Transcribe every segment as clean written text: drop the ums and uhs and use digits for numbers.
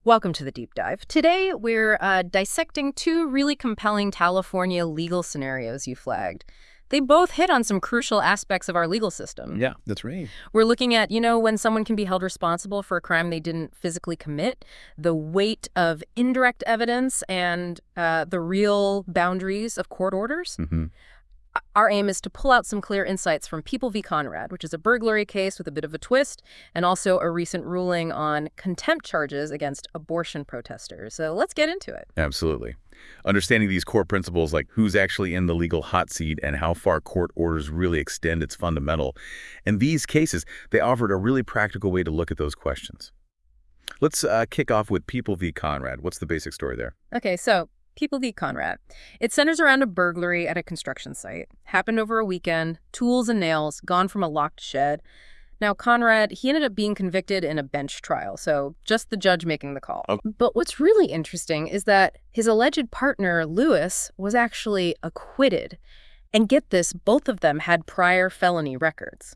Welcome to the deep dive. Today, we're dissecting two really compelling California legal scenarios you flagged. They both hit on some crucial aspects of our legal system. Yeah, that's right. We're looking at, when someone can be held responsible for a crime they didn't physically commit, the weight of indirect evidence, and the real boundaries of court orders. hmm Our aim is to pull out some clear insights from People v. Conrad, which is a burglary case with a bit of a twist, and also a recent ruling on contempt charges against abortion protesters. So let's get into it. Absolutely. Understanding these core principles like who's actually in the legal hot seat and how far court orders really extend its fundamental. And these cases, they offered a really practical way to look at those questions. Let's kick off with People v. Conrad. What's the basic story there? Okay, so People v. Conrad. It centers around a burglary at a construction site. Happened over a weekend, tools and nails, gone from a locked shed. Now, Conrad, he ended up being convicted in a bench trial, so just the judge making the call. Okay. But what's really interesting is that his alleged partner, Lewis, was actually acquitted. And get this, both of them had prior felony records.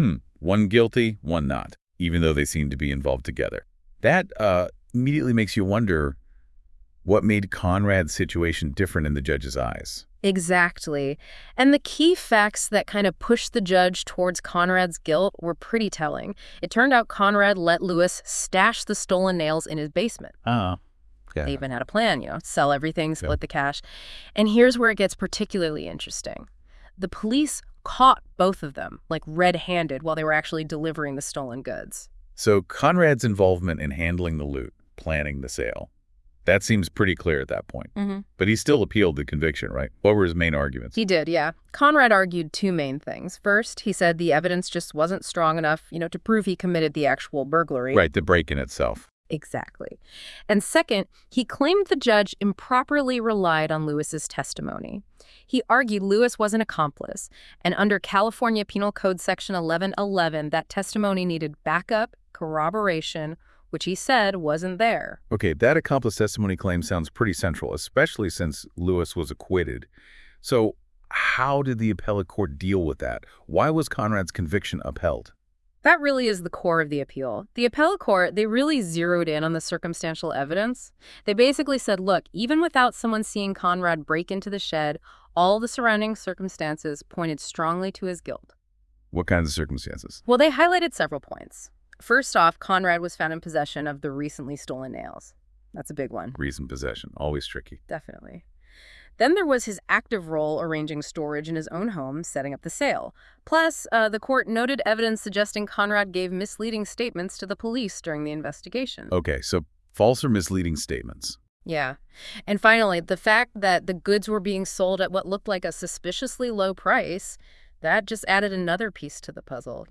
One guilty, one not, even though they seem to be involved together. That immediately makes you wonder what made Conrad's situation different in the judge's eyes. Exactly. And the key facts that kind of pushed the judge towards Conrad's guilt were pretty telling. It turned out Conrad let Lewis stash the stolen nails in his basement. Oh, yeah. They even had a plan, sell everything, split the cash. And here's where it gets particularly interesting. The police caught both of them, like red-handed, while they were actually delivering the stolen goods. So Conrad's involvement in handling the loot, planning the sale, that seems pretty clear at that point. But he still appealed the conviction, right? What were his main arguments? He did, yeah. Conrad argued two main things. First, he said the evidence just wasn't strong enough, to prove he committed the actual burglary. Right, the break-in itself. Exactly. And second, he claimed the judge improperly relied on Lewis's testimony. He argued Lewis was an accomplice, and under California Penal Code Section 1111, that testimony needed backup, corroboration, which he said wasn't there. Okay, that accomplice testimony claim sounds pretty central, especially since Lewis was acquitted. So how did the appellate court deal with that? Why was Conrad's conviction upheld? That really is the core of the appeal. The appellate court, they really zeroed in on the circumstantial evidence. They basically said, look, even without someone seeing Conrad break into the shed, all the surrounding circumstances pointed strongly to his guilt. What kinds of circumstances? Well, they highlighted several points. First off, Conrad was found in possession of the recently stolen nails. That's a big one. Recent possession, always tricky. Definitely. Then there was his active role arranging storage in his own home, setting up the sale. Plus, the court noted evidence suggesting Conrad gave misleading statements to the police during the investigation. Okay, so false or misleading statements. Yeah. And finally, the fact that the goods were being sold at what looked like a suspiciously low price, that just added another piece to the puzzle,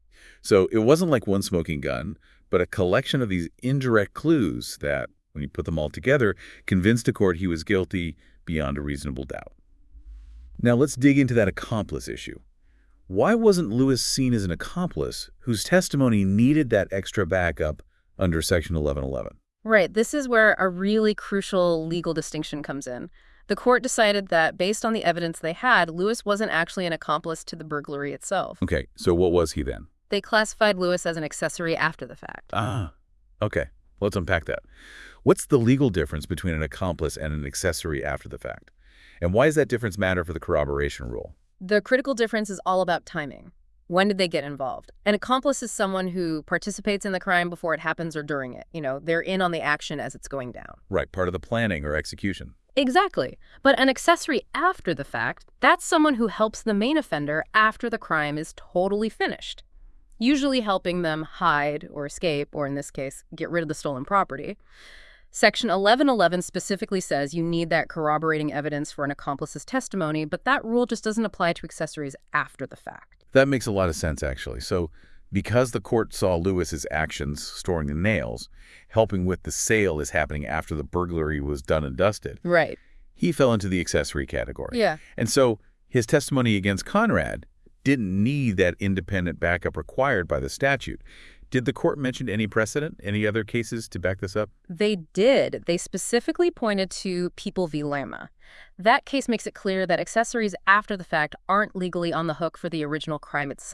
So it wasn't like one smoking gun, but a collection of these indirect clues that, when you put them all together, convinced a court he was guilty beyond a reasonable doubt. Now let's dig into that accomplice issue. Why wasn't Lewis seen as an accomplice whose testimony needed that extra backup under Section 1111? Right. This is where a really crucial legal distinction comes in. The court decided that, based on the evidence they had, Lewis wasn't actually an accomplice to the burglary itself. Okay, so what was he then? They classified Lewis as an accessory after the fact. Ah, okay. Let's unpack that. What's the legal difference between an accomplice and an accessory after the fact? And why does that difference matter for the corroboration rule? The critical difference is all about timing. When did they get involved? An accomplice is someone who participates in the crime before it happens or during it. They're in on the action as it's going down. Right, part of the planning or execution. Exactly. But an accessory after the fact, that's someone who helps the main offender after the crime is totally finished, usually helping them hide or escape, or in this case, get rid of the stolen property. Section 1111 specifically says you need that corroborating evidence for an accomplice's testimony, but that rule just doesn't apply to accessories after the fact. That makes a lot of sense, actually. So because the court saw Lewis's actions, storing the nails, helping with the sale is happening after the burglary was done and dusted, Right. he fell into the accessory category. Yeah. And so his testimony against Conrad didn't need that independent backup required by the statute. Did the court mention any precedent, any other cases to back this up? They did. They specifically pointed to People v. Lama. That case makes it clear that accessories after the fact aren't legally on the hook for the original crime itself.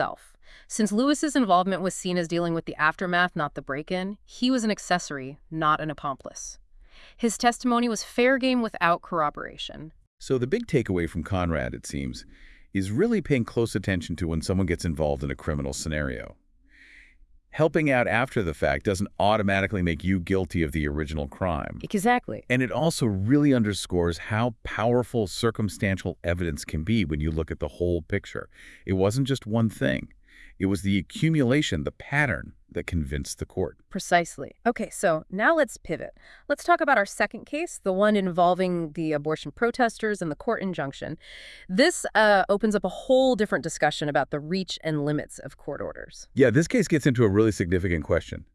Since Lewis's involvement was seen as dealing with the aftermath, not the break-in, he was an accessory, not an accomplice. His testimony was fair game without corroboration. So the big takeaway from Conrad, it seems, is really paying close attention to when someone gets involved in a criminal scenario. Helping out after the fact doesn't automatically make you guilty of the original crime. Exactly. And it also really underscores how powerful circumstantial evidence can be when you look at the whole picture. It wasn't just one thing. It was the accumulation, the pattern, that convinced the court. Precisely. Okay, so now let's pivot. Let's talk about our second case, the one involving the abortion protesters and the court injunction. This opens up a whole different discussion about the reach and limits of court orders. Yeah, this case gets into a really significant question.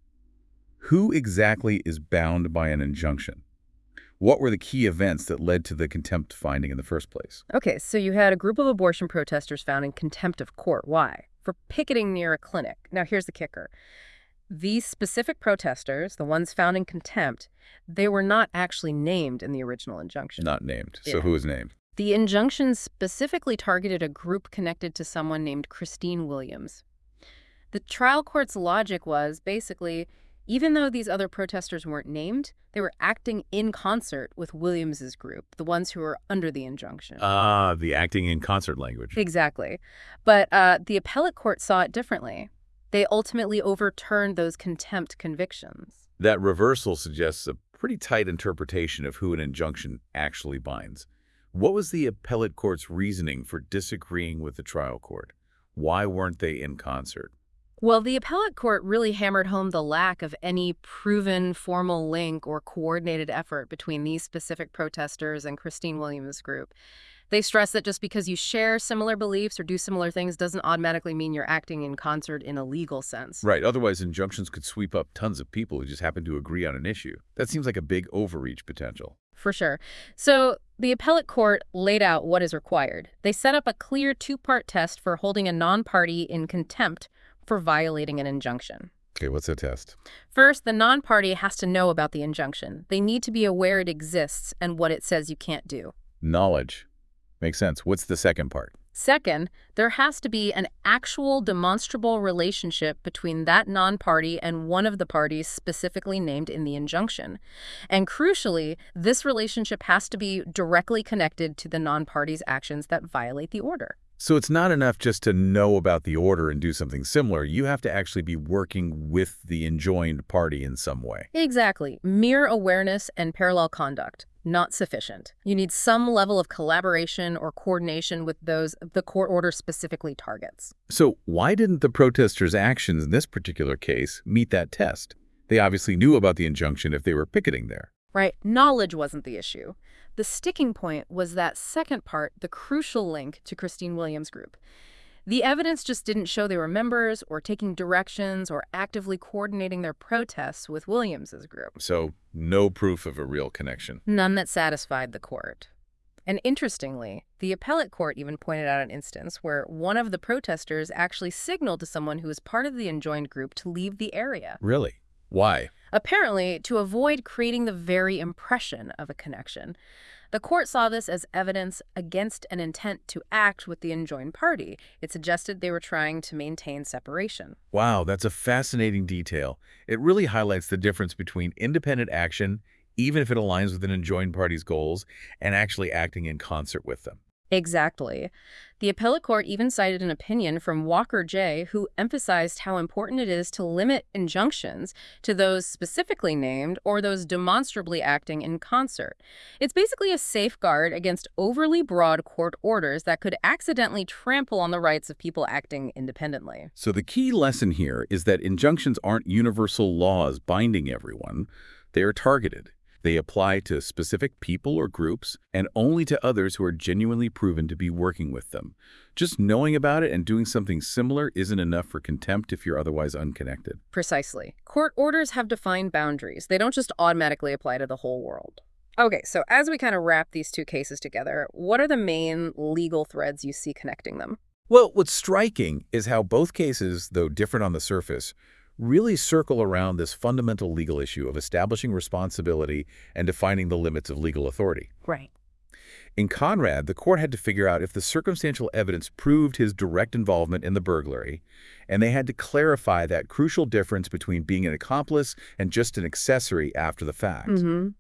Who exactly is bound by an injunction? What were the key events that led to the contempt finding in the first place? Okay, so you had a group of abortion protesters found in contempt of court. Why? For picketing near a clinic. Now, here's the kicker. These specific protesters, the ones found in contempt, they were not actually named in the original injunction. Not named. So Yeah. who was named? The injunction specifically targeted a group connected to someone named Christine Williams. The trial court's logic was basically, even though these other protesters weren't named, they were acting in concert with Williams's group, the ones who were under the injunction. The acting in concert language. Exactly. But the appellate court saw it differently. They ultimately overturned those contempt convictions. That reversal suggests a pretty tight interpretation of who an injunction actually binds. What was the appellate court's reasoning for disagreeing with the trial court? Why weren't they in concert? Well, the appellate court really hammered home the lack of any proven formal link or coordinated effort between these specific protesters and Christine Williams' group. They stress that just because you share similar beliefs or do similar things doesn't automatically mean you're acting in concert in a legal sense. Right, otherwise injunctions could sweep up tons of people who just happen to agree on an issue. That seems like a big overreach potential. For sure. So the appellate court laid out what is required. They set up a clear two-part test for holding a non-party in contempt for violating an injunction. Okay, what's the test? First, the non-party has to know about the injunction. They need to be aware it exists and what it says you can't do. Knowledge. Makes sense. What's the second part? Second, there has to be an actual demonstrable relationship between that non-party and one of the parties specifically named in the injunction. And crucially, this relationship has to be directly connected to the non-party's actions that violate the order. So it's not enough just to know about the order and do something similar. You have to actually be working with the enjoined party in some way. Exactly. Mere awareness and parallel conduct. Not sufficient. You need some level of collaboration or coordination with those the court order specifically targets. So why didn't the protesters' actions in this particular case meet that test? They obviously knew about the injunction if they were picketing there. Right. Knowledge wasn't the issue. The sticking point was that second part, the crucial link to Christine Williams' group. The evidence just didn't show they were members or taking directions or actively coordinating their protests with Williams's group. So no proof of a real connection. None that satisfied the court. And interestingly, the appellate court even pointed out an instance where one of the protesters actually signaled to someone who was part of the enjoined group to leave the area. Really? Why? Apparently, to avoid creating the very impression of a connection. The court saw this as evidence against an intent to act with the enjoined party. It suggested they were trying to maintain separation. Wow, that's a fascinating detail. It really highlights the difference between independent action, even if it aligns with an enjoined party's goals, and actually acting in concert with them. Exactly. The appellate court even cited an opinion from Walker J., who emphasized how important it is to limit injunctions to those specifically named or those demonstrably acting in concert. It's basically a safeguard against overly broad court orders that could accidentally trample on the rights of people acting independently. So the key lesson here is that injunctions aren't universal laws binding everyone. They are targeted. They apply to specific people or groups and only to others who are genuinely proven to be working with them. Just knowing about it and doing something similar isn't enough for contempt if you're otherwise unconnected. Precisely. Court orders have defined boundaries. They don't just automatically apply to the whole world. Okay, so as we kind of wrap these two cases together, what are the main legal threads you see connecting them? Well, what's striking is how both cases, though different on the surface, really circle around this fundamental legal issue of establishing responsibility and defining the limits of legal authority. Right. In Conrad, the court had to figure out if the circumstantial evidence proved his direct involvement in the burglary, and they had to clarify that crucial difference between being an accomplice and just an accessory after the fact. Mm-hmm.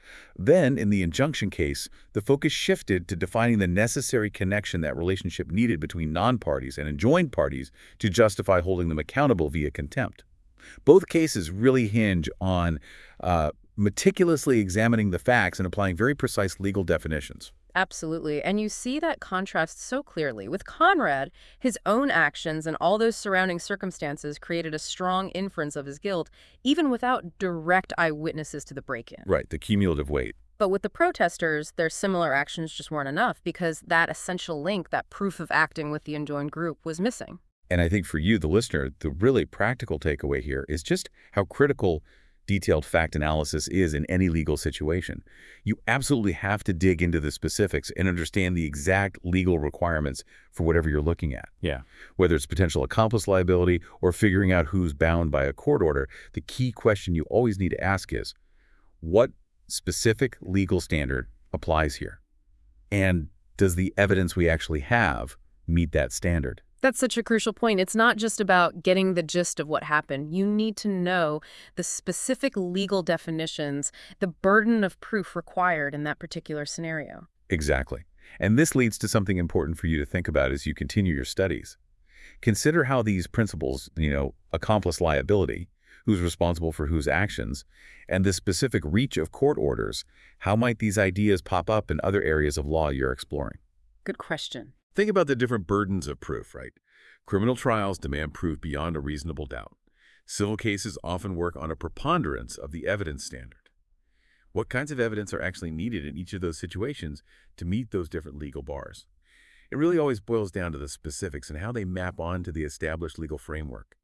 Then, in the injunction case, the focus shifted to defining the necessary connection that relationship needed between non-parties and enjoined parties to justify holding them accountable via contempt. Both cases really hinge on meticulously examining the facts and applying very precise legal definitions. Absolutely. And you see that contrast so clearly. With Conrad, his own actions and all those surrounding circumstances created a strong inference of his guilt, even without direct eyewitnesses to the break-in. Right, the cumulative weight. But with the protesters, their similar actions just weren't enough because that essential link, that proof of acting with the enjoined group, was missing. And I think for you, the listener, the really practical takeaway here is just how critical detailed fact analysis is in any legal situation. You absolutely have to dig into the specifics and understand the exact legal requirements for whatever you're looking at. Yeah. Whether it's potential accomplice liability or figuring out who's bound by a court order, the key question you always need to ask is, what specific legal standard applies here? And does the evidence we actually have meet that standard? That's such a crucial point. It's not just about getting the gist of what happened. You need to know the specific legal definitions, the burden of proof required in that particular scenario. Exactly. And this leads to something important for you to think about as you continue your studies. Consider how these principles, accomplice liability, who's responsible for whose actions, and the specific reach of court orders, how might these ideas pop up in other areas of law you're exploring? Good question. Think about the different burdens of proof, right? Criminal trials demand proof beyond a reasonable doubt. Civil cases often work on a preponderance of the evidence standard. What kinds of evidence are actually needed in each of those situations to meet those different legal bars? It really always boils down to the specifics and how they map onto the established legal framework.